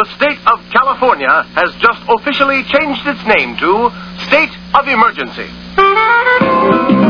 the state of California has just officially changed its name to State of Emergency.